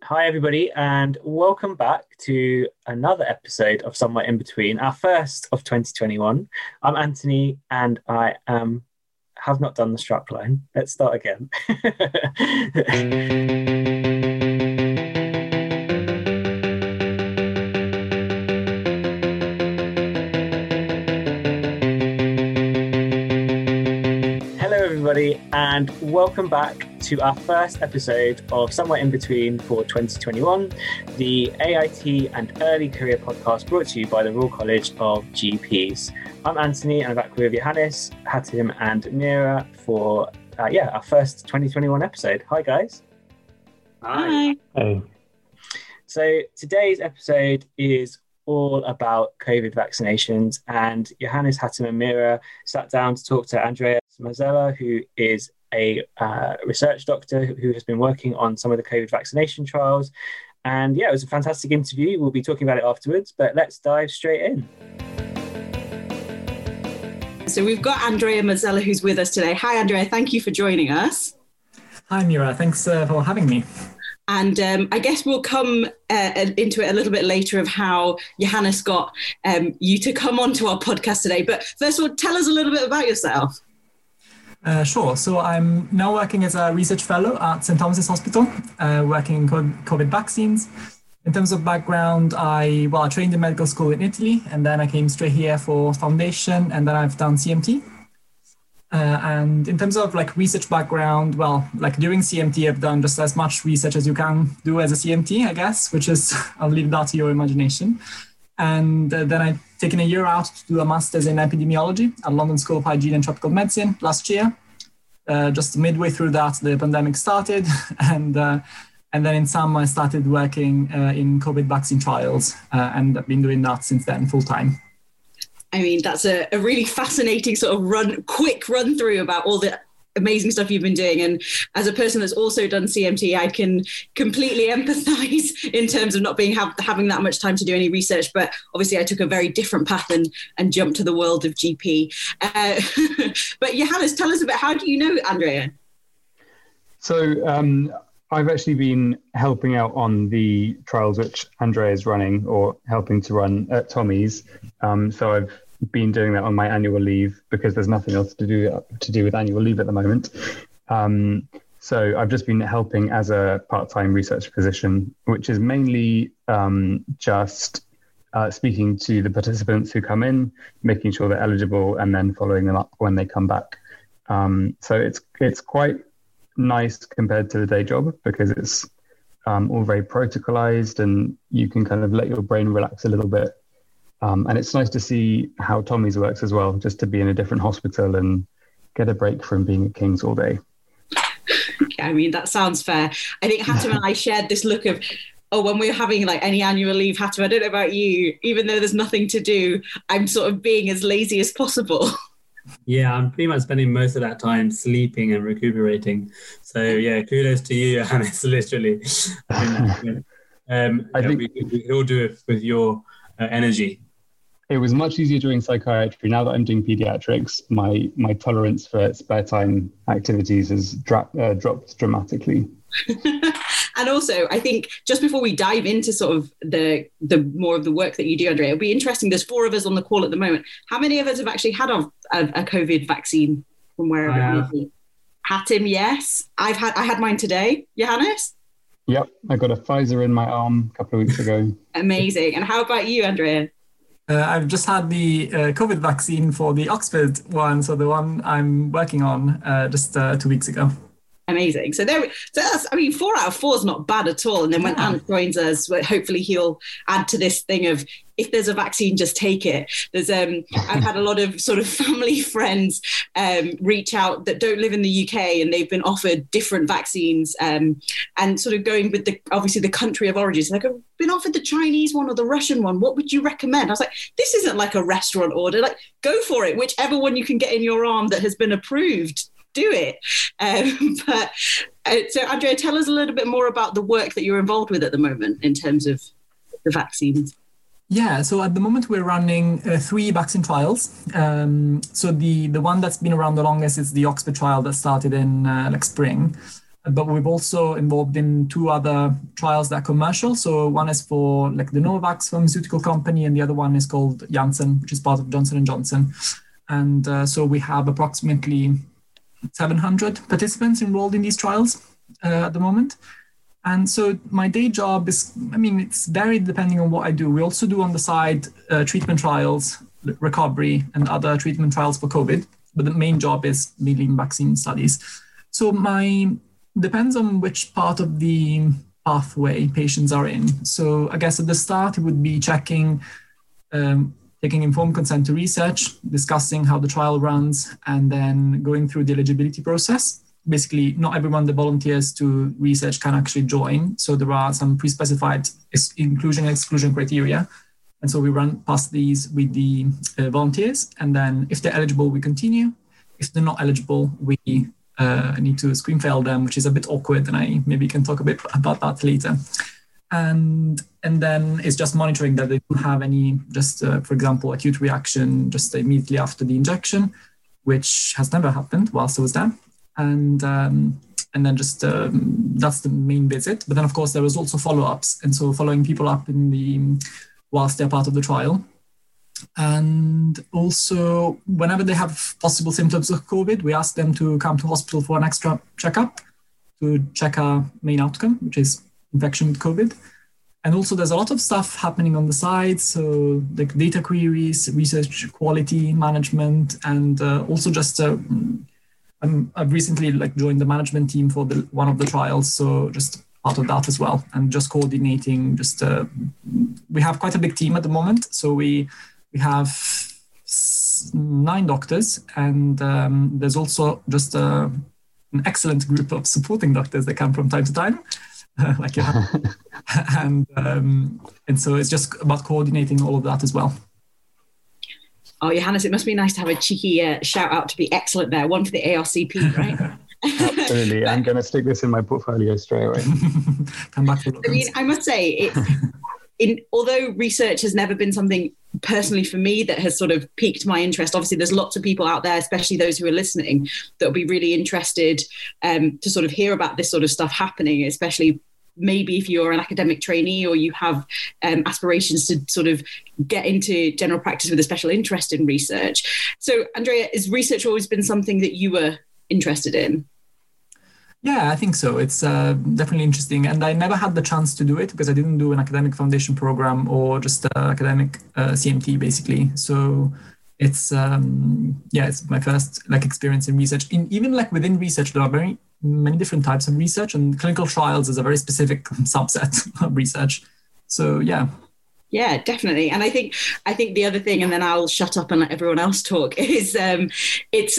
Hi, everybody, and welcome back to another episode of Somewhere in Between, our first of 2021. I'm Anthony, and I have not done the strap line. Let's start again. Hello, everybody, and welcome back to our first episode of Somewhere in Between for 2021, the AIT and Early Career podcast brought to you by the Royal College of GPs. I'm Anthony, and I'm back with Johannes, Hatim, and Mira for our first 2021 episode. Hi, guys. Hi. Hey. So today's episode is all about COVID vaccinations, and Johannes, Hatim, and Mira sat down to talk to Andreas Mazzella, who is a research doctor who has been working on some of the COVID vaccination trials. And yeah, it was a fantastic interview. We'll be talking about it afterwards, but let's dive straight in. So we've got Andrea Mazzella who's with us today. Hi, Andrea. Thank you for joining us. Hi, Mira. Thanks for having me. And I guess we'll come into it a little bit later of how Johannes got you to come onto our podcast today. But first of all, tell us a little bit about yourself. Sure. So I'm now working as a research fellow at St. Thomas's Hospital, working in COVID vaccines. In terms of background, I trained in medical school in Italy, and then I came straight here for foundation, and then I've done CMT. And in terms of research background, during CMT, I've done just as much research as you can do as a CMT, I guess, which is, I'll leave that to your imagination. And then I've taken a year out to do a master's in epidemiology at London School of Hygiene and Tropical Medicine last year. Just midway through that, the pandemic started, and then in summer I started working in COVID vaccine trials, and I've been doing that since then full time. I mean, that's a really fascinating sort of quick run through about all the amazing stuff you've been doing. And as a person that's also done CMT, I can completely empathize in terms of not having that much time to do any research. But obviously I took a very different path and jumped to the world of GP. But Johannes, tell us about, how do you know Andrea? So I've actually been helping out on the trials which Andrea is running or helping to run at Tommy's. So I've been doing that on my annual leave because there's nothing else to do with annual leave at the moment. So I've just been helping as a part-time research physician, which is mainly just speaking to the participants who come in, making sure they're eligible, and then following them up when they come back. So it's quite nice compared to the day job because it's all very protocolized and you can kind of let your brain relax a little bit. And it's nice to see how Tommy's works as well, just to be in a different hospital and get a break from being at King's all day. I mean, that sounds fair. I think Hatim and I shared this look of, when we're having any annual leave, Hatim, I don't know about you, even though there's nothing to do, I'm sort of being as lazy as possible. Yeah, I'm pretty much spending most of that time sleeping and recuperating. So yeah, kudos to you, Johannes, literally. I think we could all do it with your energy. It was much easier during psychiatry. Now that I'm doing pediatrics, my tolerance for spare time activities has dropped dramatically. And also, I think just before we dive into sort of the more of the work that you do, Andrea, it'll be interesting. There's 4 of us on the call at the moment. How many of us have actually had a COVID vaccine from wherever it may be? Hatim, yes. I had mine today. Johannes? Yep, I got a Pfizer in my arm a couple of weeks ago. Amazing. And how about you, Andrea? I've just had the COVID vaccine for the Oxford one, so the one I'm working on just 2 weeks ago. Amazing. So that's, 4 out of 4 is not bad at all. And then when Ant joins us, hopefully he'll add to this thing of, if there's a vaccine, just take it. There's I've had a lot of sort of family friends reach out that don't live in the UK, and they've been offered different vaccines and sort of going with obviously the country of origin. So I've been offered the Chinese one or the Russian one. What would you recommend? I was like, this isn't like a restaurant order. Go for it. Whichever one you can get in your arm that has been approved, do it. So Andrea, tell us a little bit more about the work that you're involved with at the moment in terms of the vaccines. Yeah, so at the moment we're running 3 vaccine trials. So the one that's been around the longest is the Oxford trial that started in spring. but we've also involved in 2 other trials that are commercial. So one is for like the Novavax pharmaceutical company, and the other one is called Janssen, which is part of Johnson & Johnson. And so we have approximately 700 participants enrolled in these trials at the moment. And so my day job is, it's varied depending on what I do. We also do on the side treatment trials, recovery, and other treatment trials for COVID. But the main job is mainly vaccine studies. So depends on which part of the pathway patients are in. So I guess at the start, it would be checking, taking informed consent to research, discussing how the trial runs, and then going through the eligibility process. Basically, not everyone that volunteers to research can actually join. So there are some pre-specified inclusion and exclusion criteria. And so we run past these with the volunteers. And then if they're eligible, we continue. If they're not eligible, we need to screen fail them, which is a bit awkward. And I maybe can talk a bit about that later. And then it's just monitoring that they don't have any, for example, acute reaction just immediately after the injection, which has never happened whilst I was there. And then just that's the main visit. But then, of course, there was also follow-ups. And so following people up whilst they're part of the trial. And also, whenever they have possible symptoms of COVID, we ask them to come to hospital for an extra checkup to check our main outcome, which is infection with COVID. And also, there's a lot of stuff happening on the side. So like data queries, research quality management, and also just I've recently joined the management team for one of the trials, so just part of that as well, and just coordinating. We have quite a big team at the moment, so we have 9 doctors, and there's also just an excellent group of supporting doctors that come from time to time, like you have, and so it's just about coordinating all of that as well. Oh, Johannes, it must be nice to have a cheeky shout out to be excellent there. One for the ARCP, right? Absolutely. I'm going to stick this in my portfolio straight away. Come back to I must say, although research has never been something personally for me that has sort of piqued my interest, obviously there's lots of people out there, especially those who are listening, that will be really interested to sort of hear about this sort of stuff happening, especially maybe if you're an academic trainee or you have aspirations to sort of get into general practice with a special interest in research. So, Andrea, has research always been something that you were interested in? Yeah, I think so. It's definitely interesting. And I never had the chance to do it because I didn't do an academic foundation program or just academic CMT, basically. So it's my first experience in research. Even within research, there are many different types of research, and clinical trials is a very specific subset of research. So yeah, definitely. And I think the other thing, and then I'll shut up and let everyone else talk, is it's,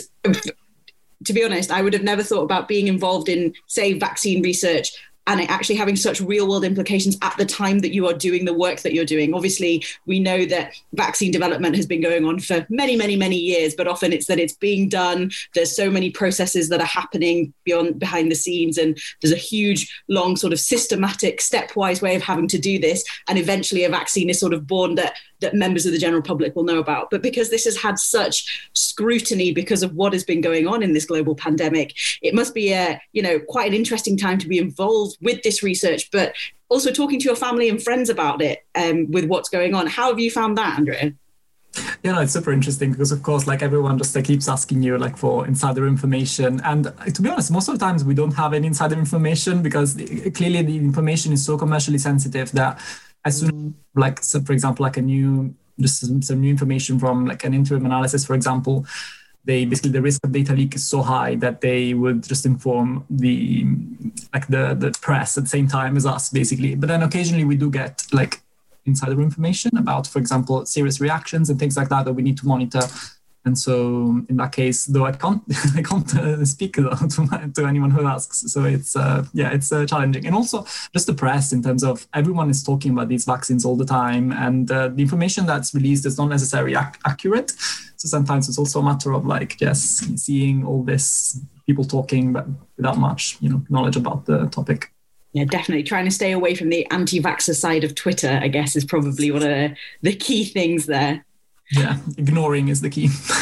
to be honest, I would have never thought about being involved in, say, vaccine research and it actually having such real world implications at the time that you are doing the work that you're doing. Obviously, we know that vaccine development has been going on for many, many, many years, but often it's that it's being done. There's so many processes that are happening behind the scenes, and there's a huge, long sort of systematic, stepwise way of having to do this. And eventually a vaccine is sort of born that members of the general public will know about. But because this has had such scrutiny because of what has been going on in this global pandemic, it must be quite an interesting time to be involved with this research, but also talking to your family and friends about it with what's going on. How have you found that, Andrea? Yeah, no, it's super interesting because, of course, everyone just keeps asking you for insider information. And to be honest, most of the times we don't have any insider information because clearly the information is so commercially sensitive that as soon as, for example, some new information from an interim analysis, for example, the risk of data leak is so high that they would just inform the press at the same time as us, basically. But then occasionally we do get insider information about, for example, serious reactions and things like that we need to monitor. And so in that case, though I can't speak to anyone who asks. So it's challenging. And also just the press, in terms of everyone is talking about these vaccines all the time, and the information that's released is not necessarily accurate. So sometimes it's also a matter of just seeing all this people talking, but without much knowledge about the topic. Yeah, definitely. Trying to stay away from the anti-vaxxer side of Twitter, I guess, is probably one of the key things there. Yeah, ignoring is the key.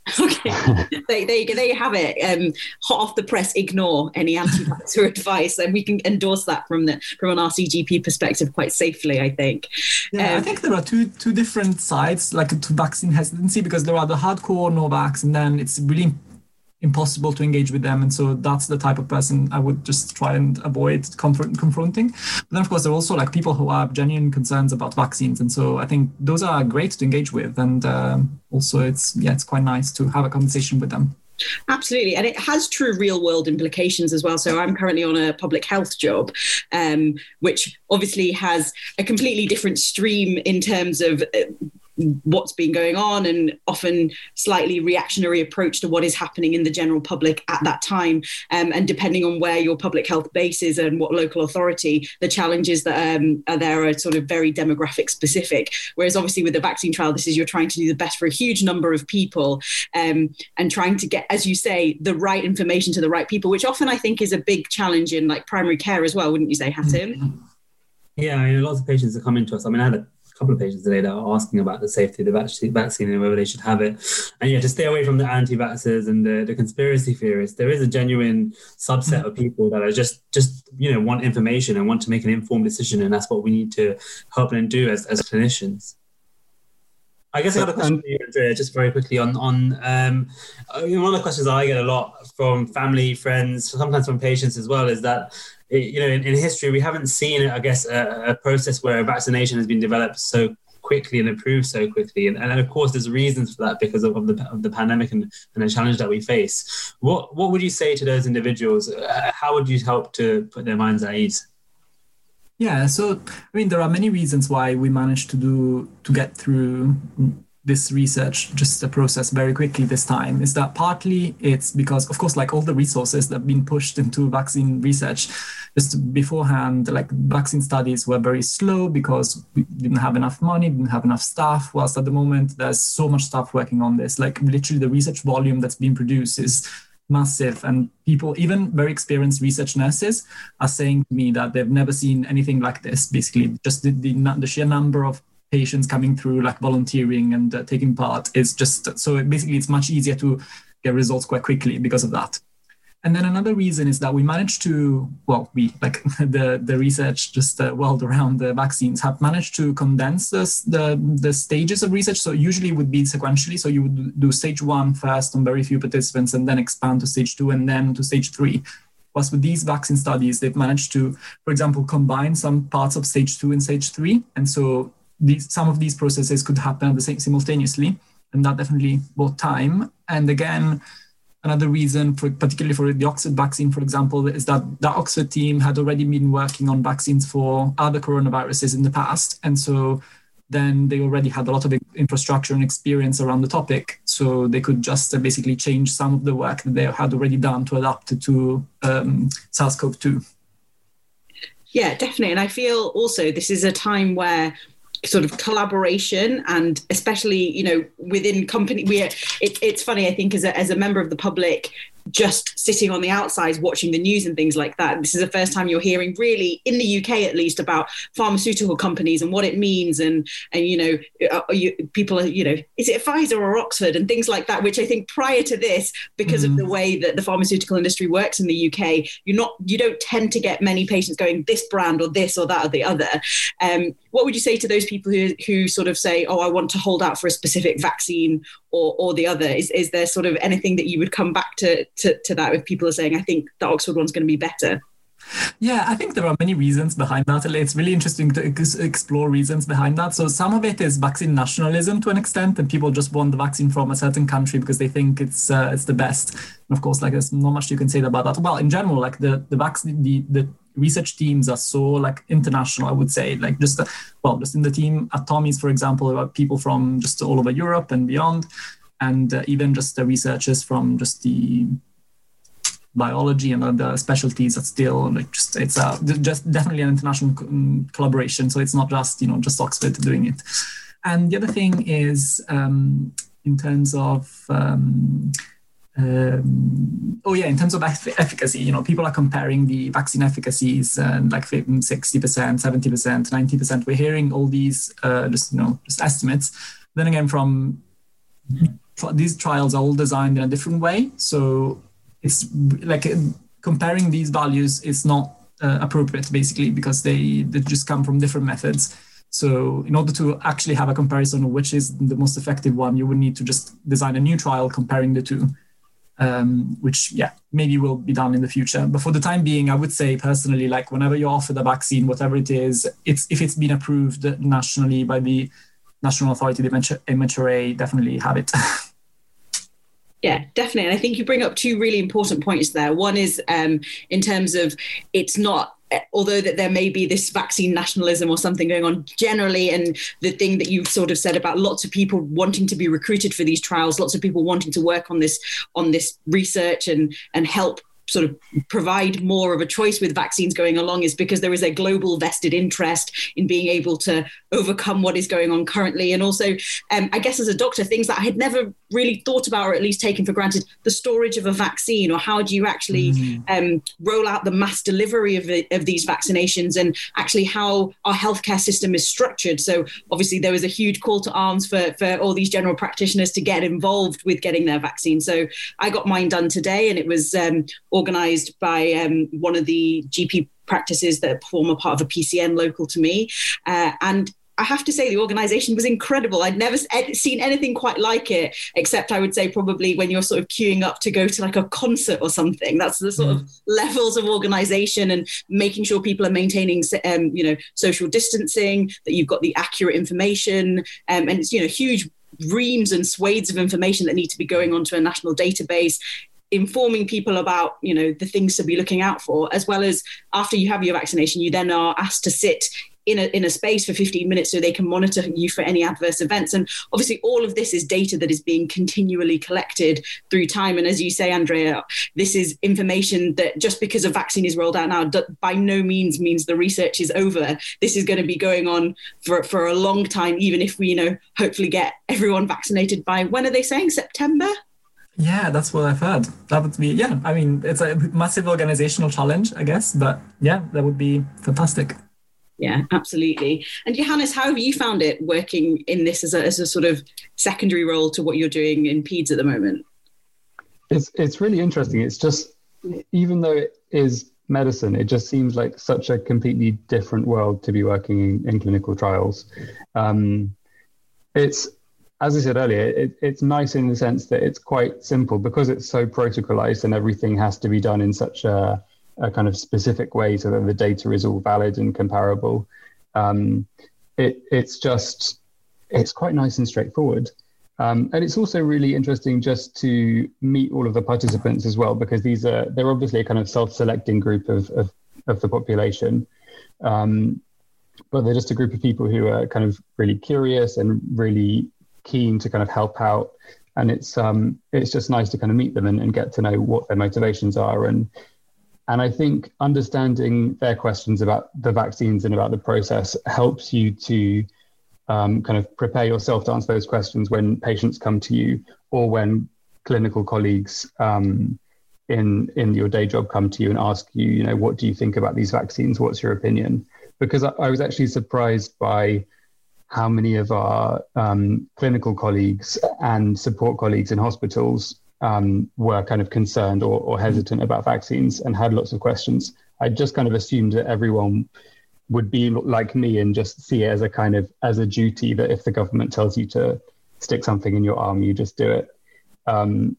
Okay, there you have it. Hot off the press, ignore any anti-vaxxer advice, and we can endorse that from an RCGP perspective quite safely, I think. Yeah, I think there are two different sides, like to vaccine hesitancy, because there are the hardcore no-vax, and then it's really impossible to engage with them, and so that's the type of person I would just try and avoid confronting. But then, of course, there are also like people who have genuine concerns about vaccines, and so I think those are great to engage with, and also it's quite nice to have a conversation with them. Absolutely. And it has true real world implications as well. So I'm currently on a public health job, which obviously has a completely different stream in terms of what's been going on, and often slightly reactionary approach to what is happening in the general public at that time. And depending on where your public health base is and what local authority, the challenges that are there are sort of very demographic specific. Whereas obviously with the vaccine trial, this is you're trying to do the best for a huge number of people, and trying to get, as you say, the right information to the right people, which often I think is a big challenge in like primary care as well, wouldn't you say, Hatem? Yeah, I mean, lots of patients are coming to us. I mean, I had a couple of patients today that are asking about the safety of the vaccine and whether they should have it. And yeah, to stay away from the anti-vaxxers and the conspiracy theorists, there is a genuine subset of people that are just want information and want to make an informed decision, and that's what we need to help them do as clinicians. I guess I got a question for you, Andrea, just very quickly on one of the questions I get a lot from family, friends, sometimes from patients as well, is that in history, we haven't seen, I guess, a process where a vaccination has been developed so quickly and approved so quickly. And of course, there's reasons for that because of the pandemic and the challenge that we face. What would you say to those individuals? How would you help to put their minds at ease? Yeah, so, I mean, there are many reasons why we managed to get through this research, just a process very quickly this time. Is that partly it's because, of course, like all the resources that have been pushed into vaccine research just beforehand, like vaccine studies were very slow because we didn't have enough money, didn't have enough staff, whilst at the moment there's so much staff working on this. Like literally the research volume that's being produced is massive, and people, even very experienced research nurses, are saying to me that they've never seen anything like this. Basically, just the sheer number of patients coming through, like volunteering and taking part, is just so. Basically, it's much easier to get results quite quickly because of that. And then another reason is that we managed to, the research world around the vaccines have managed to condense the stages of research. So usually it would be sequentially. So you would do stage 1 first on very few participants, and then expand to stage 2 and then to stage 3. Plus with these vaccine studies, they've managed to, for example, combine some parts of stage 2 and stage 3. And so some of these processes could happen simultaneously. And that definitely bought time. And again, another reason, particularly for the Oxford vaccine, for example, is that the Oxford team had already been working on vaccines for other coronaviruses in the past. And so then they already had a lot of infrastructure and experience around the topic. So they could just basically change some of the work that they had already done to adapt it to SARS-CoV-2. Yeah, definitely. And I feel also this is a time where sort of collaboration, and especially, within company, it's funny, I think, as a member of the public, just sitting on the outside watching the news and things like that. This is the first time you're hearing, really, in the UK at least, about pharmaceutical companies and what it means, and people are, is it Pfizer or Oxford and things like that, which I think prior to this, because of the way that the pharmaceutical industry works in the UK, you don't tend to get many patients going this brand or this or that or the other. What would you say to those people who sort of say, oh, I want to hold out for a specific vaccine or the other? Is there sort of anything that you would come back to that if people are saying, I think the Oxford one's going to be better? Yeah, I think there are many reasons behind that. It's really interesting to explore reasons behind that. So some of it is vaccine nationalism to an extent, and people just want the vaccine from a certain country because they think it's the best. And of course, like there's not much you can say about that. Well, in general, like the vaccine, the research teams are so like international, I would say. Like just in the team at Tommy's, for example, there are people from just all over Europe and beyond, and even just the researchers from just the biology and other specialties are still like it's just definitely an international collaboration. So it's not just just Oxford doing it. And the other thing is in terms of in terms of efficacy, people are comparing the vaccine efficacies and like 60%, 70%, 90%. We're hearing all these just estimates. Then again, from these trials are all designed in a different way. So it's like comparing these values is not appropriate, basically, because they just come from different methods. So in order to actually have a comparison of which is the most effective one, you would need to just design a new trial comparing the two, which, maybe will be done in the future. But for the time being, I would say personally, like whenever you're offered a vaccine, whatever it is, if it's been approved nationally by the National Authority, the MHRA, definitely have it. Yeah, definitely. And I think you bring up two really important points there. One is in terms of it's not, although that there may be this vaccine nationalism or something going on generally, and the thing that you've sort of said about lots of people wanting to be recruited for these trials, lots of people wanting to work on this research and help sort of provide more of a choice with vaccines going along, is because there is a global vested interest in being able to overcome what is going on currently. And also, I guess as a doctor, things that I had never really thought about, or at least taken for granted, the storage of a vaccine, or how do you actually roll out the mass delivery of these vaccinations, and actually how our healthcare system is structured. So obviously there was a huge call to arms for all these general practitioners to get involved with getting their vaccine. So I got mine done today, and it was organised by one of the GP practices that form a part of a PCN local to me. And I have to say the organisation was incredible. I'd never seen anything quite like it, except I would say probably when you're sort of queuing up to go to like a concert or something. That's the sort of levels of organisation, and making sure people are maintaining, social distancing, that you've got the accurate information, and it's, huge reams and swathes of information that need to be going onto a national database, informing people about, the things to be looking out for, as well as after you have your vaccination, you then are asked to sit in a space for 15 minutes so they can monitor you for any adverse events. And obviously all of this is data that is being continually collected through time. And as you say, Andrea, this is information that just because a vaccine is rolled out now, by no means the research is over. This is going to be going on for a long time, even if we, hopefully get everyone vaccinated by, when are they saying, September? Yeah, that's what I've heard. That would be, it's a massive organizational challenge, I guess, but that would be fantastic. Yeah, absolutely. And Johannes, how have you found it working in this as a sort of secondary role to what you're doing in PEDS at the moment? It's really interesting. It's just, even though it is medicine, it just seems like such a completely different world to be working in clinical trials. It's, as I said earlier, it's nice in the sense that it's quite simple because it's so protocolized and everything has to be done in such a kind of specific way so that the data is all valid and comparable. It's quite nice and straightforward. And it's also really interesting just to meet all of the participants as well, because they're obviously a kind of self-selecting group of the population. But they're just a group of people who are kind of really curious and really keen to kind of help out. And it's just nice to kind of meet them and get to know what their motivations are. And I think understanding their questions about the vaccines and about the process helps you to kind of prepare yourself to answer those questions when patients come to you, or when clinical colleagues in your day job come to you and ask you, what do you think about these vaccines? What's your opinion? Because I was actually surprised by how many of our clinical colleagues and support colleagues in hospitals were kind of concerned or hesitant about vaccines and had lots of questions. I just kind of assumed that everyone would be like me and just see it as a duty, that if the government tells you to stick something in your arm, you just do it. And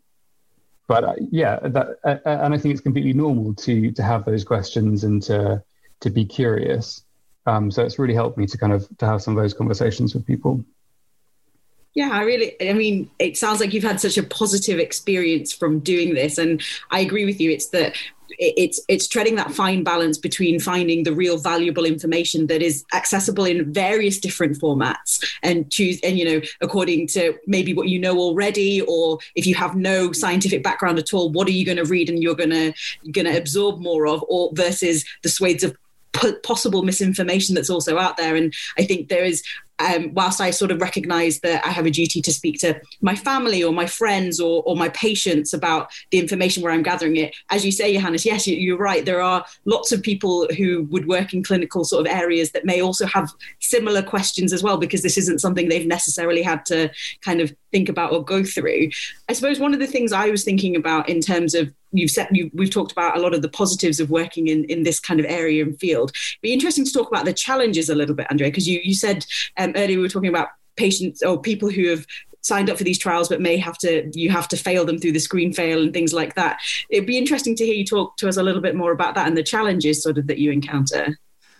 I think it's completely normal to have those questions and to be curious. So it's really helped me to have some of those conversations with people. Yeah, it sounds like you've had such a positive experience from doing this. And I agree with you. It's that it's treading that fine balance between finding the real valuable information that is accessible in various different formats and according to maybe what you know already, or if you have no scientific background at all, what are you going to read and you're going to absorb more of, or versus the swathes of possible misinformation that's also out there. And I think there is, whilst I sort of recognise that I have a duty to speak to my family or my friends or my patients about the information where I'm gathering it, as you say, Johannes, yes, you're right. There are lots of people who would work in clinical sort of areas that may also have similar questions as well, because this isn't something they've necessarily had to kind of think about or go through. I suppose one of the things I was thinking about in terms of, we've talked about a lot of the positives of working in this kind of area and field. It'd be interesting to talk about the challenges a little bit, Andrea, because you said earlier we were talking about patients or people who have signed up for these trials but you have to fail them through the screen fail and things like that. It'd be interesting to hear you talk to us a little bit more about that and the challenges sort of that you encounter.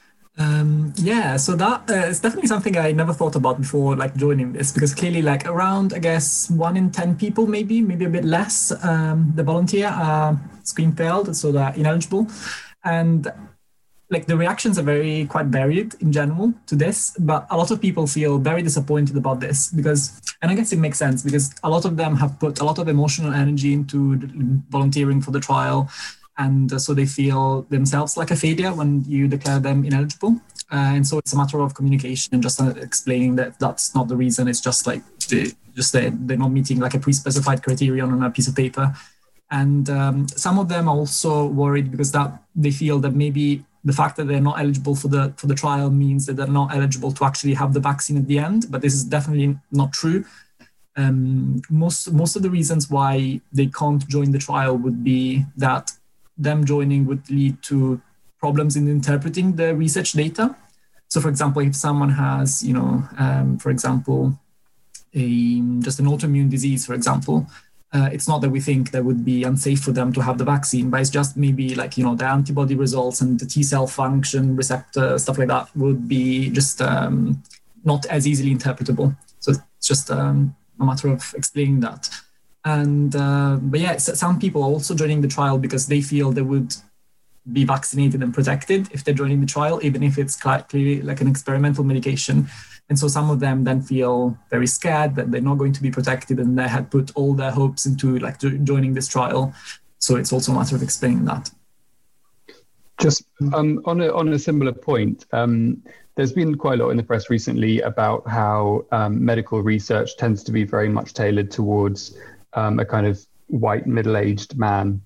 So that is definitely something I never thought about before, like joining this, because clearly, like around, I guess 1 in 10 people, maybe a bit less, the volunteer screen failed, so they're ineligible, and like the reactions are quite varied in general to this, but a lot of people feel very disappointed about this because, and I guess it makes sense because a lot of them have put a lot of emotional energy into volunteering for the trial. And so they feel themselves like a failure when you declare them ineligible. And so it's a matter of communication and just explaining that that's not the reason. It's just like they're not meeting like a pre-specified criterion on a piece of paper. And some of them are also worried because that they feel that maybe the fact that they're not eligible for the trial means that they're not eligible to actually have the vaccine at the end. But this is definitely not true. Most of the reasons why they can't join the trial would be that them joining would lead to problems in interpreting the research data. So, for example, if someone has, for example, just an autoimmune disease, for example, it's not that we think that would be unsafe for them to have the vaccine, but it's just maybe like, the antibody results and the T cell function, receptor, stuff like that would be just not as easily interpretable. So it's just a matter of explaining that. And but yeah, some people are also joining the trial because they feel they would be vaccinated and protected if they're joining the trial, even if it's clearly like an experimental medication. And so some of them then feel very scared that they're not going to be protected, and they had put all their hopes into like joining this trial. So it's also a matter of explaining that. Just on a similar point, there's been quite a lot in the press recently about how medical research tends to be very much tailored towards a kind of white middle-aged man.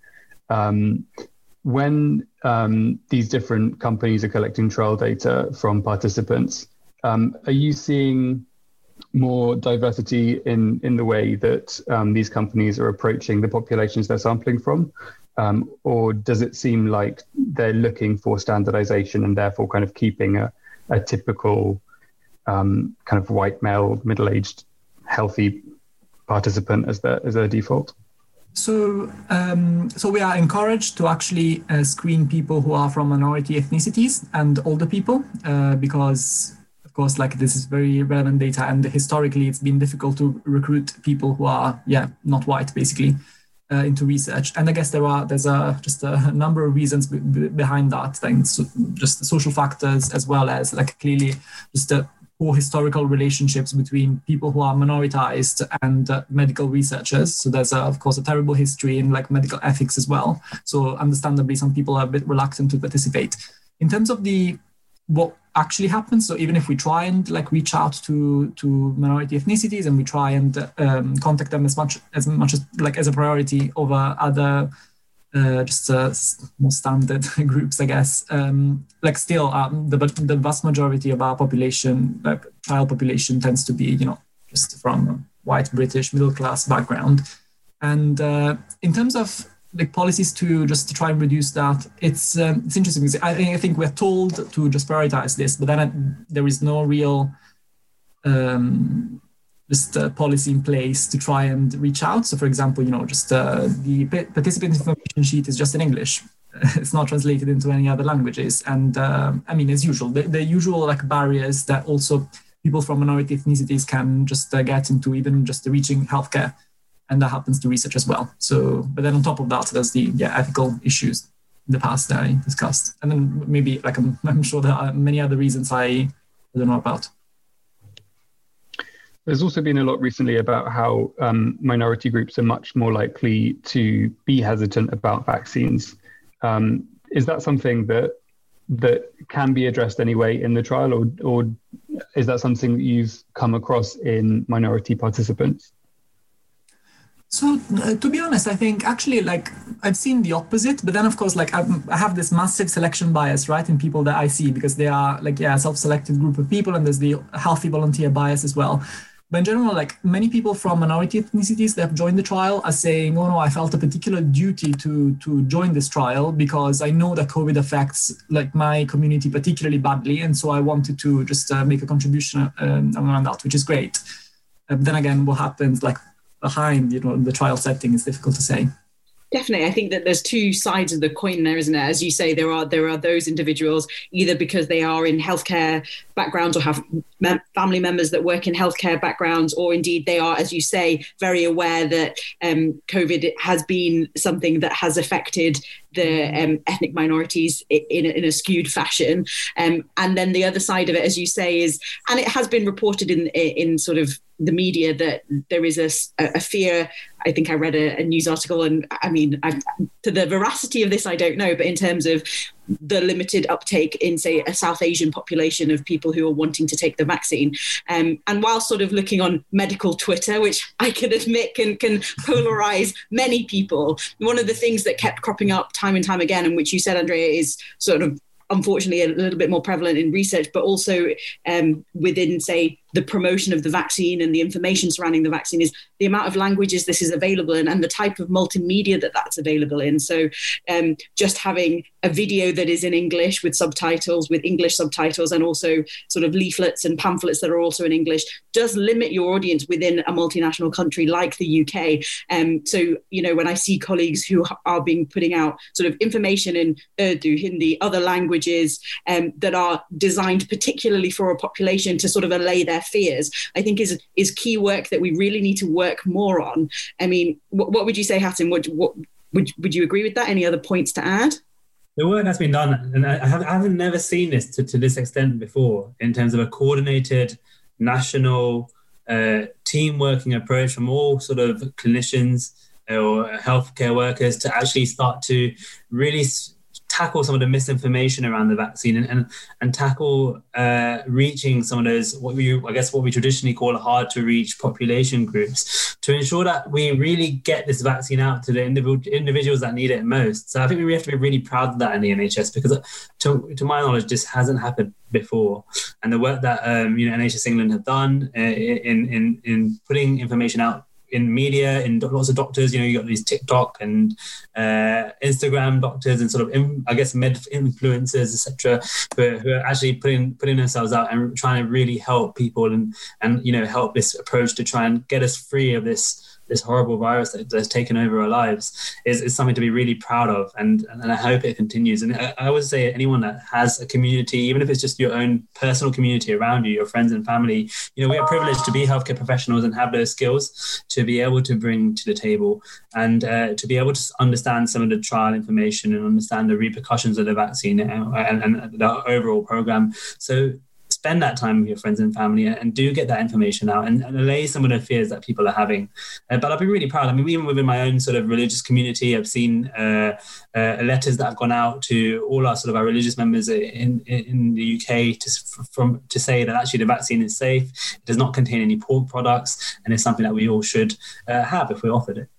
When these different companies are collecting trial data from participants, are you seeing more diversity in the way that these companies are approaching the populations they're sampling from? Or does it seem like they're looking for standardization and therefore kind of keeping a typical kind of white male, middle-aged, healthy participant as their default? So we are encouraged to actually screen people who are from minority ethnicities and older people because, of course, like this is very relevant data, and historically it's been difficult to recruit people who are not white basically into research. And I guess there's just a number of reasons behind that. Things, just the social factors, as well as like clearly just the poor historical relationships between people who are minoritized and medical researchers. So there's of course a terrible history in like medical ethics as well. So understandably, some people are a bit reluctant to participate. In terms of what actually happens, so even if we try and like reach out to minority ethnicities and we try and contact them as much as like as a priority over other more standard groups, I guess. Like still, the vast majority of our population, like trial population, tends to be, just from a white British middle class background. And in terms of like policies to try and reduce that, it's interesting because I think we're told to just prioritize this, but then there is no real policy in place to try and reach out. So, for example, the participant information sheet is just in English. It's not translated into any other languages. And as usual, the usual like barriers that also people from minority ethnicities can just get into, even just reaching healthcare. And that happens to research as well. So, but then on top of that, there's the ethical issues in the past that I discussed. And then maybe like I'm sure there are many other reasons I don't know about. There's also been a lot recently about how minority groups are much more likely to be hesitant about vaccines. Is that something that that can be addressed anyway in the trial, or is that something that you've come across in minority participants? So to be honest, I think actually like I've seen the opposite, but then of course like I have this massive selection bias, right, in people that I see, because they are like, a self-selected group of people, and there's the healthy volunteer bias as well. But in general, like many people from minority ethnicities that have joined the trial are saying, oh no, I felt a particular duty to join this trial because I know that COVID affects like my community particularly badly. And so I wanted to just make a contribution around that, which is great. But then again, what happens like behind, the trial setting is difficult to say. Definitely. I think that there's two sides of the coin there, isn't it? As you say, there are those individuals, either because they are in healthcare backgrounds or have family members that work in healthcare backgrounds, or indeed they are, as you say, very aware that COVID has been something that has affected the ethnic minorities in a skewed fashion. And then the other side of it, as you say, is, and it has been reported in sort of the media, that there is a fear. I think I read a news article, and I mean, to the veracity of this, I don't know, but in terms of the limited uptake in, say, a South Asian population of people who are wanting to take the vaccine. And while sort of looking on medical Twitter, which I can admit can polarize many people, one of the things that kept cropping up time and time again, and which you said, Andrea, is sort of unfortunately a little bit more prevalent in research, but also within, say, the promotion of the vaccine and the information surrounding the vaccine, is the amount of languages this is available in and the type of multimedia that's available in. So just having a video that is in English with subtitles, with English subtitles, and also sort of leaflets and pamphlets that are also in English, does limit your audience within a multinational country like the UK. So, when I see colleagues who are putting out sort of information in Urdu, Hindi, other languages that are designed particularly for a population to sort of allay their fears, I think is key work that we really need to work more on. I mean, what would you say, Hatem? Would you agree with that? Any other points to add? The work that's been done, and I haven't never seen this to this extent before, in terms of a coordinated national team working approach from all sort of clinicians or healthcare workers to actually start to really tackle some of the misinformation around the vaccine and tackle reaching some of those what we traditionally call hard to reach population groups, to ensure that we really get this vaccine out to the individuals that need it most. So I think we have to be really proud of that in the NHS, because to my knowledge, this hasn't happened before. And the work that NHS England have done in putting information out in media, in lots of doctors, you got these TikTok and Instagram doctors and sort of, med influencers, etc., who are actually putting themselves out and trying to really help people and help this approach to try and get us free of this horrible virus that's taken over our lives is something to be really proud of, and I hope it continues. And I would say anyone that has a community, even if it's just your own personal community around you, your friends and family, we are privileged to be healthcare professionals and have those skills to be able to bring to the table, and to be able to understand some of the trial information and understand the repercussions of the vaccine and the overall program. So spend that time with your friends and family and do get that information out and allay some of the fears that people are having. But I'll be really proud. I mean, even within my own sort of religious community, I've seen letters that have gone out to all our religious members in the UK to say that actually the vaccine is safe, it does not contain any pork products, and it's something that we all should have if we're offered it.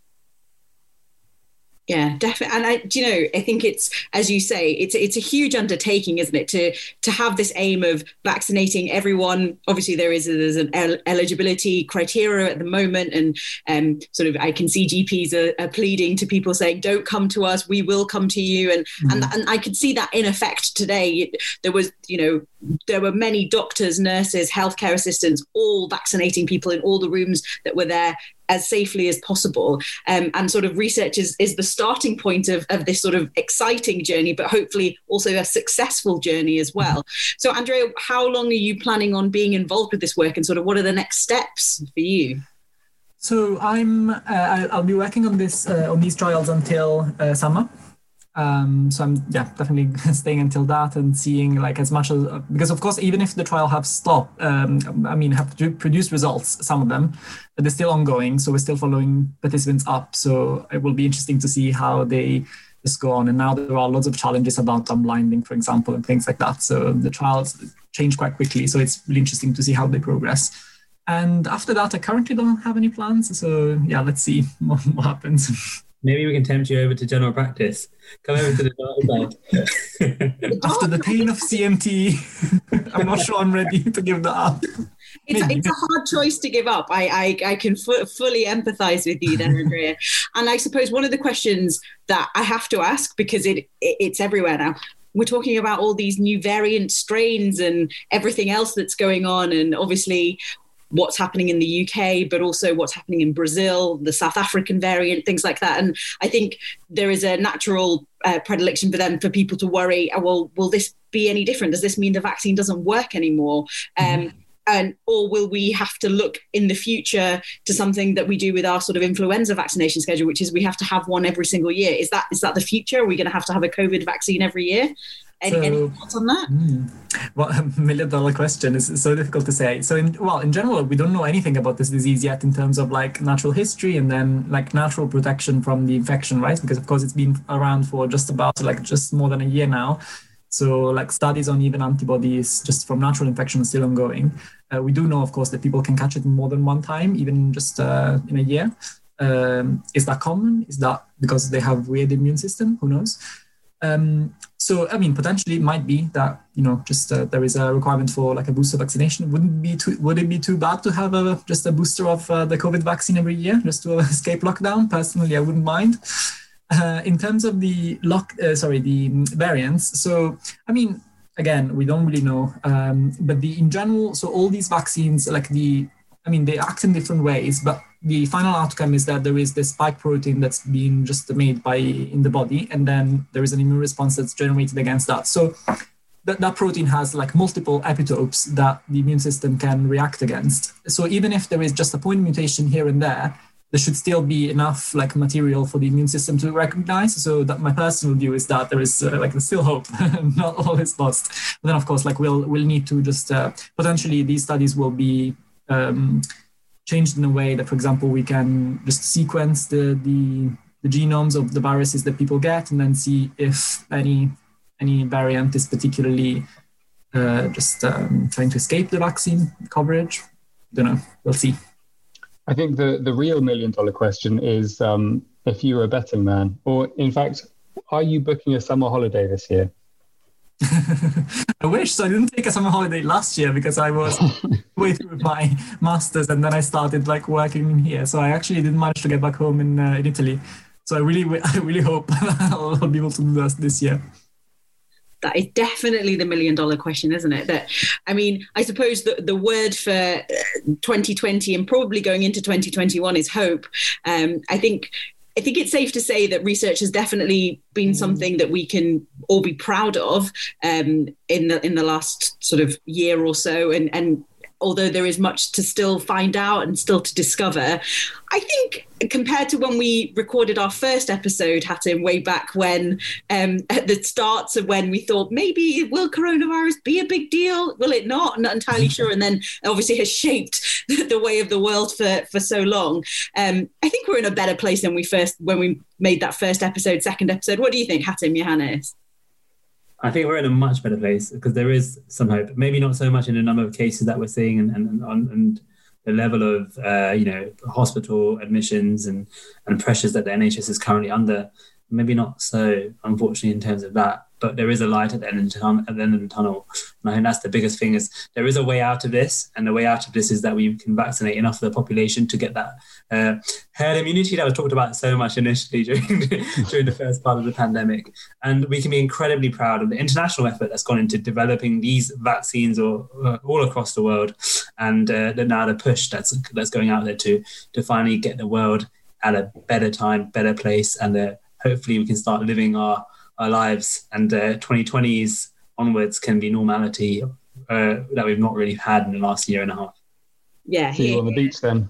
Yeah, definitely. And I think it's, as you say, it's a huge undertaking, isn't it, to have this aim of vaccinating everyone. Obviously, there's an eligibility criteria at the moment, and sort of I can see GPs are pleading to people saying, "Don't come to us, we will come to you," and I could see that in effect today. There were many doctors, nurses, healthcare assistants, all vaccinating people in all the rooms that were there as safely as possible. And sort of research is the starting point of this sort of exciting journey, but hopefully also a successful journey as well. So Andrea, how long are you planning on being involved with this work, and sort of what are the next steps for you? So I'll be working on these trials until summer. So I'm definitely staying until that and seeing as much as, because of course, even if the trial have stopped, have produced results, some of them, but they're still ongoing. So we're still following participants up. So it will be interesting to see how they just go on. And now there are lots of challenges about unblinding, for example, and things like that. So the trials change quite quickly. So it's really interesting to see how they progress. And after that, I currently don't have any plans. So yeah, let's see what happens. Maybe we can tempt you over to general practice. Come over to the dark side. After the pain of CMT, I'm not sure I'm ready to give that up. It's a hard choice to give up. I can fully empathize with you there, Andrea. And I suppose one of the questions that I have to ask, because it's everywhere now, we're talking about all these new variant strains and everything else that's going on, and obviously what's happening in the UK, but also what's happening in Brazil, the South African variant, things like that. And I think there is a natural predilection for people to worry, well, will this be any different? Does this mean the vaccine doesn't work anymore? Or will we have to look in the future to something that we do with our sort of influenza vaccination schedule, which is we have to have one every single year? Is that the future? Are we going to have a COVID vaccine every year? Any thoughts on that? Well, $1 million question is so difficult to say. So in general, we don't know anything about this disease yet in terms of like natural history and then like natural protection from the infection, right? Because of course it's been around for just more than a year now. So like studies on even antibodies just from natural infection are still ongoing. We do know, of course, that people can catch it more than one time, even just in a year. Is that common? Is that because they have weird immune system? Who knows? So, I mean, potentially it might be that, there is a requirement for like a booster vaccination. Would it be too bad to have just a booster of the COVID vaccine every year just to escape lockdown? Personally, I wouldn't mind. In terms of the variants. So, I mean, again, we don't really know. But in general, so all these vaccines, they act in different ways, but the final outcome is that there is this spike protein that's being just made in the body, and then there is an immune response that's generated against that. So that protein has like multiple epitopes that the immune system can react against. So even if there is just a point mutation here and there should still be enough like material for the immune system to recognize. So that my personal view is that there is still hope, not all is lost. But then of course, we'll need to just potentially these studies will be changed in a way that, for example, we can just sequence the genomes of the viruses that people get and then see if any variant is particularly trying to escape the vaccine coverage. Don't know. We'll see. I think the real $1 million question is if you're a betting man, or in fact, are you booking a summer holiday this year? I wish. So I didn't take a summer holiday last year because I was way through my master's and then I started working in here. So I actually didn't manage to get back home in Italy. So I really hope I'll be able to do this year. That is definitely the $1 million question, isn't it? That, I mean, I suppose the word for 2020 and probably going into 2021 is hope. I think it's safe to say that research has definitely been something that we can all be proud of in the last sort of year or so. And although there is much to still find out and still to discover, I think compared to when we recorded our first episode, Hatim, way back when, at the starts of when we thought maybe will coronavirus be a big deal? Will it not? Not entirely sure. And then obviously has shaped the way of the world for so long. I think we're in a better place than when we made that first episode, second episode. What do you think, Hatim, Johannes? I think we're in a much better place because there is some hope. Maybe not so much in the number of cases that we're seeing and the level of hospital admissions and pressures that the NHS is currently under. Maybe not so, unfortunately, in terms of that. But there is a light at the end of the tunnel. And I think that's the biggest thing is there is a way out of this. And the way out of this is that we can vaccinate enough of the population to get that herd immunity that was talked about so much initially during the first part of the pandemic. And we can be incredibly proud of the international effort that's gone into developing these vaccines all across the world. And now the push that's going out there to finally get the world at a better time, better place. And hopefully we can start living our lives, and 2020s onwards can be normality that we've not really had in the last year and a half. Yeah. See you on the beach then.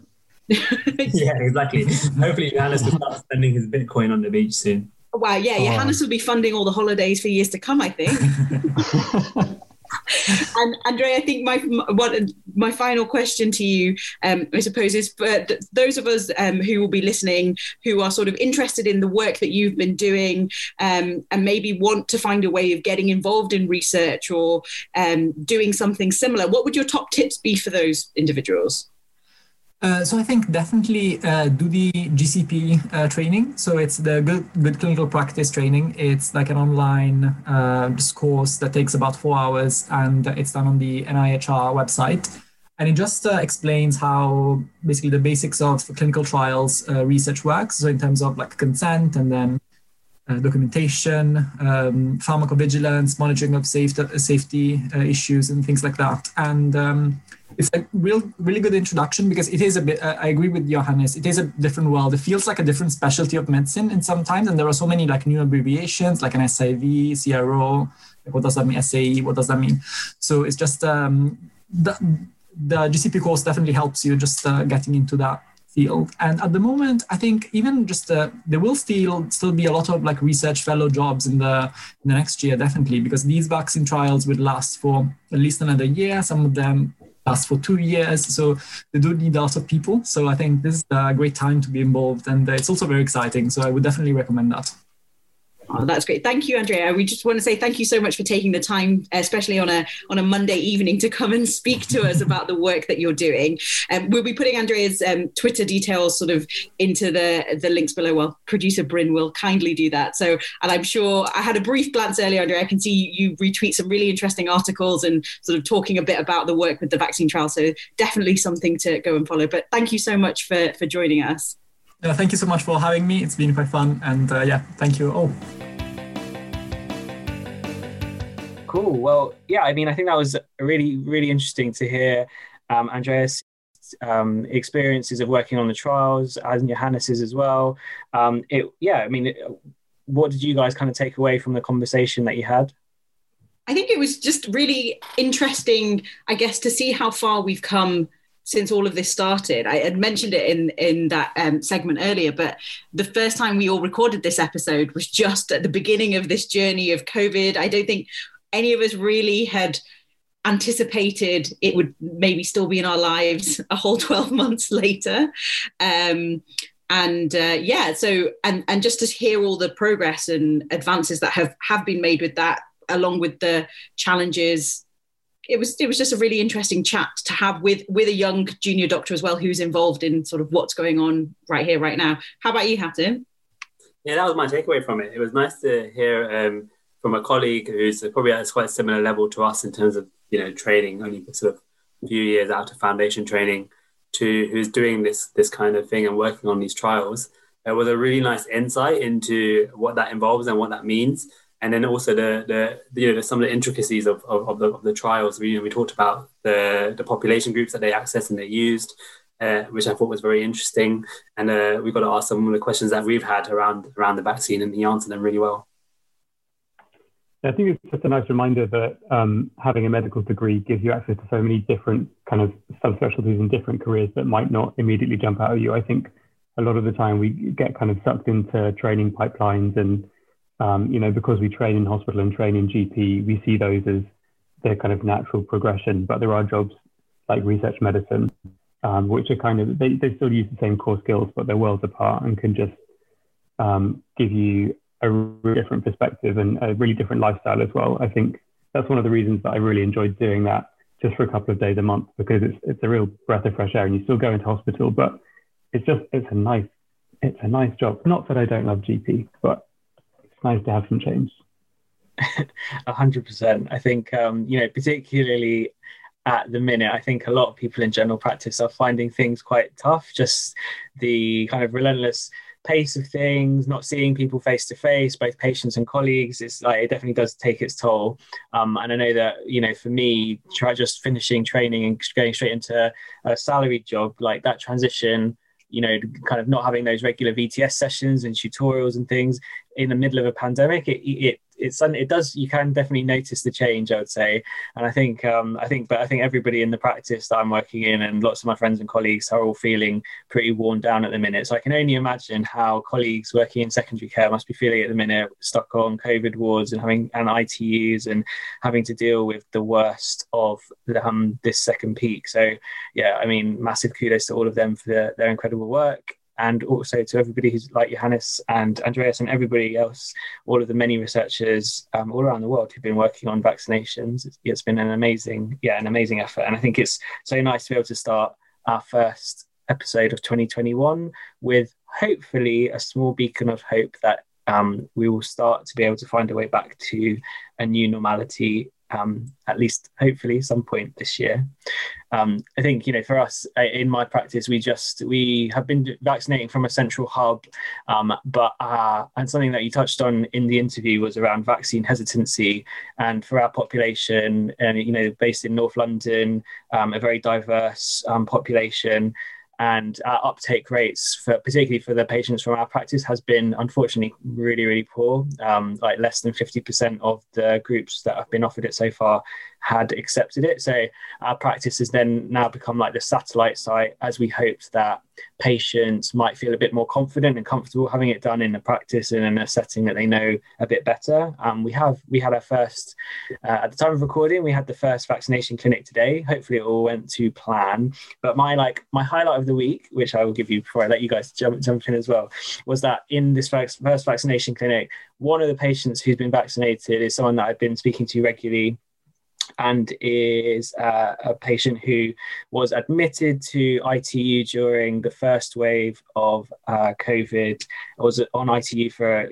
Yeah, exactly. Hopefully Johannes will start spending his Bitcoin on the beach soon. Wow, yeah, Johannes will be funding all the holidays for years to come, I think. And Andrea, I think my final question to you, I suppose, is for those of us who will be listening, who are sort of interested in the work that you've been doing, and maybe want to find a way of getting involved in research or doing something similar. What would your top tips be for those individuals? So I think definitely do the GCP training. So it's the good clinical practice training. It's like an online course that takes about 4 hours, and it's done on the NIHR website. And it just explains how basically the basics of clinical trials research works. So in terms of like consent and then documentation, pharmacovigilance, monitoring of safety issues and things like that. And it's a really good introduction because it is a bit, I agree with Johannes, it is a different world. It feels like a different specialty of medicine in sometimes, and there are so many like new abbreviations like an SIV, CRO, like what does that mean, SAE, what does that mean? So it's just, the GCP course definitely helps you just getting into that field. And at the moment, I think even just there will still be a lot of like research fellow jobs in the next year, definitely, because these vaccine trials will last for at least another year. Some of them last for 2 years. So they do need a lot of people. So I think this is a great time to be involved, and it's also very exciting. So I would definitely recommend that. Oh, that's great. Thank you, Andrea. We just want to say thank you so much for taking the time, especially on a Monday evening, to come and speak to us about the work that you're doing. We'll be putting Andrea's Twitter details sort of into the links below. Well, producer Bryn will kindly do that. So, and I'm sure I had a brief glance earlier, Andrea. I can see you retweet some really interesting articles and sort of talking a bit about the work with the vaccine trial. So definitely something to go and follow. But thank you so much for joining us. Thank you so much for having me. It's been quite fun. And thank you all. Cool. Well, yeah, I mean, I think that was really, really interesting to hear Andreas' experiences of working on the trials, and Johannes's as well. What did you guys kind of take away from the conversation that you had? I think it was just really interesting, I guess, to see how far we've come since all of this started. I had mentioned it in that segment earlier, but the first time we all recorded this episode was just at the beginning of this journey of COVID. I don't think any of us really had anticipated it would maybe still be in our lives a whole 12 months later. So just to hear all the progress and advances that have been made with that, along with the challenges, it was just a really interesting chat to have with a young junior doctor as well, who's involved in sort of what's going on right here, right now. How about you, Hatem? Yeah, that was my takeaway from it. It was nice to hear from a colleague who's probably at a quite similar level to us in terms of, training, only sort of a few years out of foundation training, to who's doing this kind of thing and working on these trials. It was a really nice insight into what that involves and what that means. And then also the some of the intricacies of the trials. We talked about the population groups that they accessed and they used, which I thought was very interesting. And we got to ask some of the questions that we've had around the vaccine, and he answered them really well. I think it's just a nice reminder that having a medical degree gives you access to so many different kind of subspecialties and different careers that might not immediately jump out at you. I think a lot of the time we get kind of sucked into training pipelines, and because we train in hospital and train in GP, we see those as their kind of natural progression. But there are jobs like research medicine, which are kind of, they still use the same core skills, but they're worlds apart and can just give you a really different perspective and a really different lifestyle as well. I think that's one of the reasons that I really enjoyed doing that just for a couple of days a month, because it's a real breath of fresh air, and you still go into hospital, but it's a nice job. Not that I don't love GP, but it's nice to have some change. 100%. I think, particularly at the minute, I think a lot of people in general practice are finding things quite tough. Just the kind of relentless pace of things, not seeing people face to face, both patients and colleagues, it's like it definitely does take its toll. And I know that, for me, just finishing training and going straight into a salaried job, like that transition, kind of not having those regular VTS sessions and tutorials and things in the middle of a pandemic, it it does, you can definitely notice the change, I would say. And I think everybody in the practice that I'm working in, and lots of my friends and colleagues, are all feeling pretty worn down at the minute. So I can only imagine how colleagues working in secondary care must be feeling at the minute, stuck on COVID wards and ITUs and having to deal with the worst of this second peak. So yeah, I mean, massive kudos to all of them for their incredible work. And also to everybody who's like Johannes and Andreas and everybody else, all of the many researchers all around the world who've been working on vaccinations. It's been an amazing effort. And I think it's so nice to be able to start our first episode of 2021 with hopefully a small beacon of hope that we will start to be able to find a way back to a new normality, at least hopefully some point this year. I think, for us in my practice, we have been vaccinating from a central hub, but and something that you touched on in the interview was around vaccine hesitancy. And for our population, and based in North London, a very diverse population, and our uptake rates, particularly for the patients from our practice, has been unfortunately really, really poor. Like less than 50% of the groups that have been offered it so far had accepted it. So our practice has then now become like the satellite site, as we hoped that patients might feel a bit more confident and comfortable having it done in a practice and in a setting that they know a bit better. We had our first, at the time of recording, we had the first vaccination clinic today. Hopefully it all went to plan. But my highlight of the week, which I will give you before I let you guys jump in as well, was that in this first vaccination clinic, one of the patients who's been vaccinated is someone that I've been speaking to regularly, and is a patient who was admitted to ITU during the first wave of COVID. Was on ITU for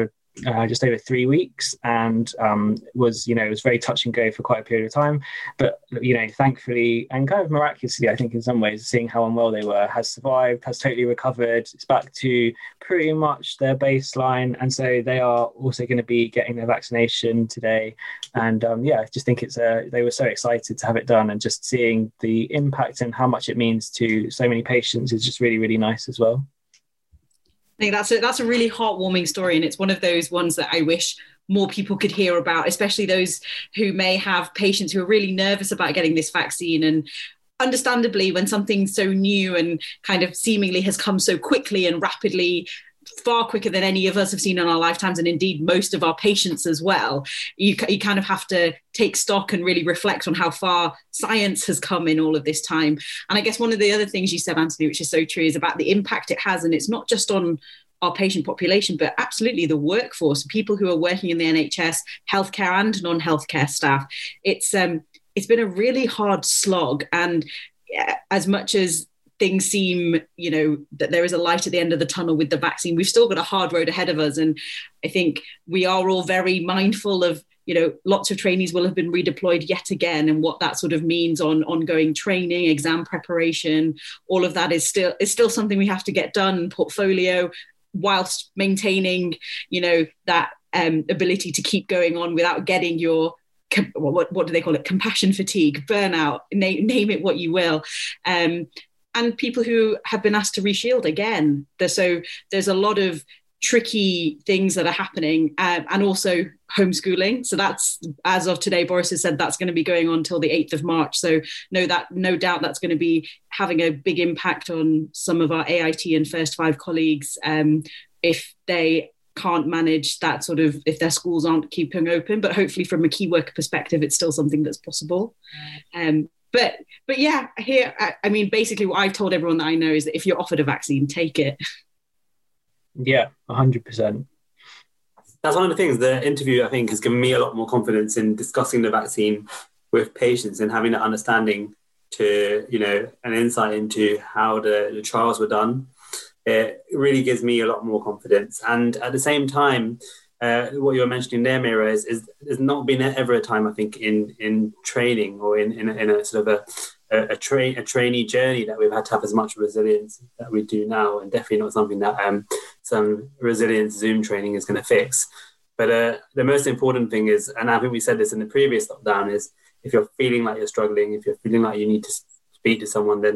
just over 3 weeks, and was very touch and go for quite a period of time. But thankfully and kind of miraculously, I think in some ways, seeing how unwell they were, has survived, has totally recovered. It's back to pretty much their baseline, and so they are also going to be getting their vaccination today. And I just think they were so excited to have it done, and just seeing the impact and how much it means to so many patients is just really, really nice as well. I think that's a really heartwarming story, and it's one of those ones that I wish more people could hear about, especially those who may have patients who are really nervous about getting this vaccine. And understandably, when something so new and kind of seemingly has come so quickly and rapidly, far quicker than any of us have seen in our lifetimes, and indeed most of our patients as well, you kind of have to take stock and really reflect on how far science has come in all of this time. And I guess one of the other things you said, Anthony, which is so true, is about the impact it has. And it's not just on our patient population, but absolutely the workforce, people who are working in the NHS, healthcare and non-healthcare staff. It's been a really hard slog. And as much as things seem, that there is a light at the end of the tunnel with the vaccine, we've still got a hard road ahead of us. And I think we are all very mindful of, lots of trainees will have been redeployed yet again, and what that sort of means on ongoing training, exam preparation. All of that is still something we have to get done, portfolio, whilst maintaining, that ability to keep going on without getting your, what do they call it? Compassion fatigue, burnout, name it what you will. And people who have been asked to reshield again. So there's a lot of tricky things that are happening, and also homeschooling. So that's, as of today, Boris has said that's going to be going on till the 8th of March. So no doubt that's going to be having a big impact on some of our AIT and First Five colleagues if they can't manage that sort of, if their schools aren't keeping open. But hopefully from a key worker perspective, it's still something that's possible. But yeah, here, I mean, basically what I've told everyone that I know is that if you're offered a vaccine, take it. Yeah, 100%. That's one of the things. The interview, I think, has given me a lot more confidence in discussing the vaccine with patients and having that understanding to, an insight into how the trials were done. It really gives me a lot more confidence. And at the same time, what you were mentioning there, Mira, is there's not been ever a time, I think, in training or in a sort of a trainee journey that we've had to have as much resilience that we do now, and definitely not something that some resilience Zoom training is going to fix. But the most important thing is, and I think we said this in the previous lockdown, is if you're feeling like you're struggling, if you're feeling like you need to speak to someone, then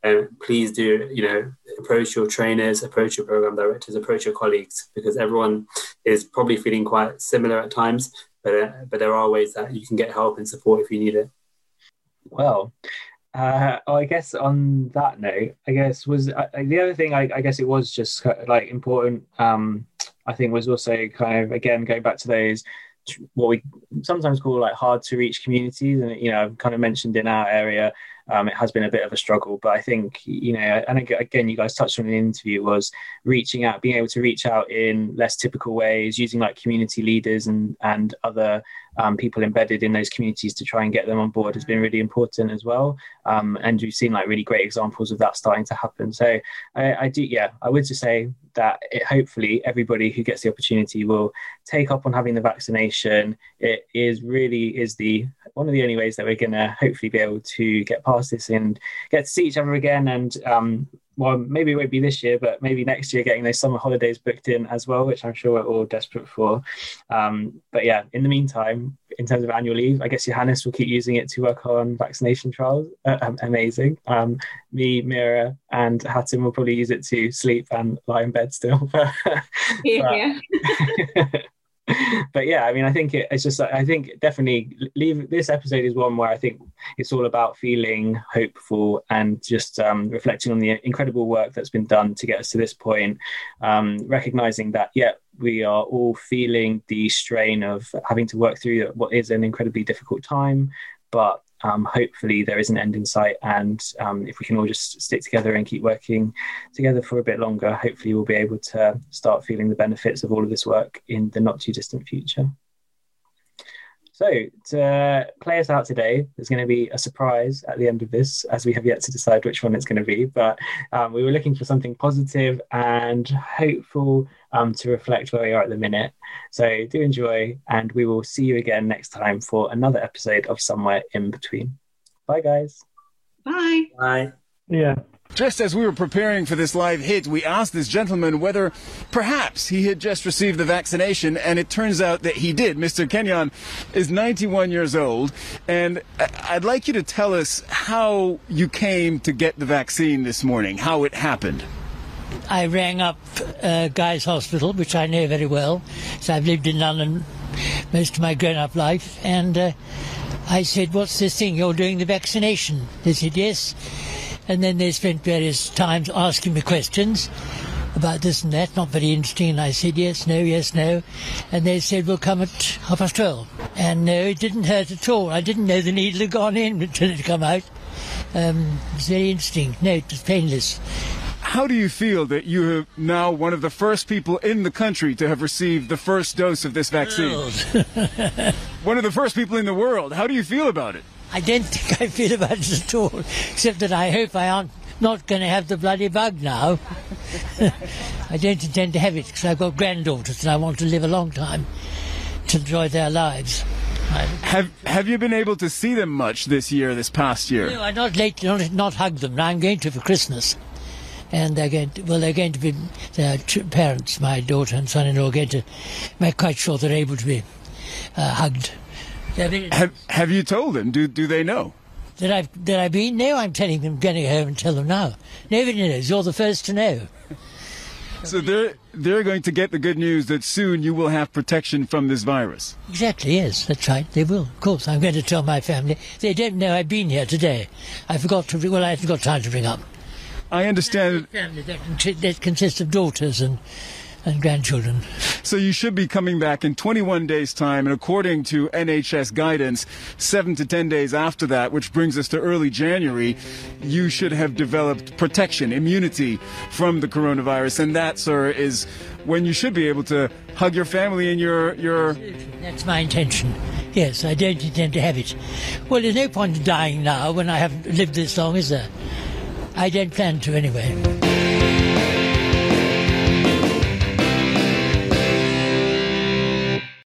please do, approach your trainers, approach your program directors, approach your colleagues, because everyone is probably feeling quite similar at times, but there are ways that you can get help and support if you need it. Well, I guess on that note, I guess was the other thing, I guess it was just like important, I think was also kind of, again, going back to those, what we sometimes call like hard to reach communities. And, I've kind of mentioned in our area, it has been a bit of a struggle, but I think, and again, you guys touched on in the interview, was reaching out, being able to reach out in less typical ways, using like community leaders and other people embedded in those communities to try and get them on board has been really important as well. And we've seen like really great examples of that starting to happen. So I would just say that hopefully everybody who gets the opportunity will take up on having the vaccination. It is one of the only ways that we're going to hopefully be able to get past this and get to see each other again. And well, maybe it won't be this year, but maybe next year, getting those summer holidays booked in as well, which I'm sure we're all desperate for. But yeah, in the meantime, in terms of annual leave, I guess Johannes will keep using it to work on vaccination trials. Amazing. Me, Mira, and Hatem will probably use it to sleep and lie in bed still. Yeah. But yeah, I mean, I think it's just, I think definitely this episode is one where I think it's all about feeling hopeful and just reflecting on the incredible work that's been done to get us to this point, recognizing that, we are all feeling the strain of having to work through what is an incredibly difficult time, but hopefully there is an end in sight, and if we can all just stick together and keep working together for a bit longer, hopefully we'll be able to start feeling the benefits of all of this work in the not too distant future. So to play us out today, there's going to be a surprise at the end of this, as we have yet to decide which one it's going to be, but we were looking for something positive and hopeful to reflect where we are at the minute. So do enjoy, and we will see you again next time for another episode of Somewhere in Between. Bye, guys. Bye. Bye. Yeah. Just as we were preparing for this live hit, we asked this gentleman whether perhaps he had just received the vaccination, and it turns out that he did. Mr. Kenyon is 91 years old, and I'd like you to tell us how you came to get the vaccine this morning, how it happened. I rang up Guy's Hospital, which I know very well, so I've lived in London most of my grown-up life, and I said, "What's this thing, you're doing the vaccination?" They said, "Yes." And then they spent various times asking me questions about this and that, not very interesting, and I said yes, no, yes, no. And they said, "We'll come at 12:30. And no, it didn't hurt at all. I didn't know the needle had gone in until it had come out. It was very interesting. No, it was painless. How do you feel that you are now one of the first people in the country to have received the first dose of this vaccine? One of the first people in the world. How do you feel about it? I don't think I feel about it at all, except that I hope I aren't not going to have the bloody bug now. I don't intend to have it because I've got granddaughters and I want to live a long time to enjoy their lives. Have you been able to see them much this past year? No, I'm not hug them. Now I'm going to for Christmas. And they're going to be their parents, my daughter and son-in-law, are going to make quite sure they're able to be hugged. Have you told them? Do they know? That I've been? No, I'm telling them, getting home and tell them now. Nobody knows. You're the first to know. So they're going to get the good news that soon you will have protection from this virus. Exactly, yes, that's right. They will, of course. I'm going to tell my family. They don't know I've been here today. I haven't got time to bring up. I understand. Family that consists of daughters and grandchildren. So you should be coming back in 21 days' time, and according to NHS guidance, 7 to 10 days after that, which brings us to early January, you should have developed protection, immunity from the coronavirus, and that, sir, is when you should be able to hug your family and your... That's my intention. Yes, I don't intend to have it. Well, there's no point in dying now when I haven't lived this long, is there? I don't plan to anyway.